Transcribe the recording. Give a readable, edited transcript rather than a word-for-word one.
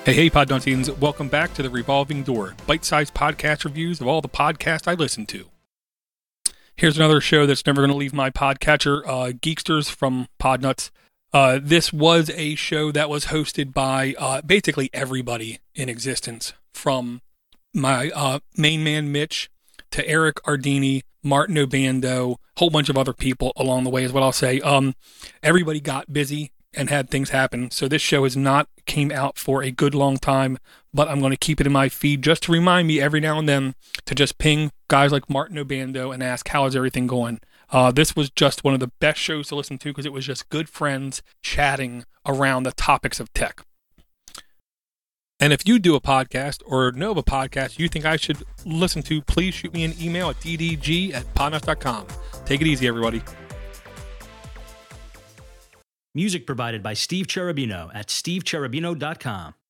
Hey, Podnuttians. Welcome back to the Revolving Door, bite-sized podcast reviews of all the podcasts I listen to. Here's another show that's never going to leave my podcatcher, Geeksters from Podnuts. This was a show that was hosted by basically everybody in existence, from my main man Mitch to Eric Ardini, Martin Obando, a whole bunch of other people along the way is what I'll say. Everybody got busy and had things happen, so this show has not came out for a good long time, but I'm going to keep it in my feed just to remind me every now and then to just ping guys like Martin Obando and ask, how is everything going? This was just one of the best shows to listen to because it was just good friends chatting around the topics of tech. And if you do a podcast or know of a podcast you think I should listen to, please shoot me an email at ddg@podnuts.com. Take it easy, everybody. Music provided by Steve Cherubino at stevecherubino.com.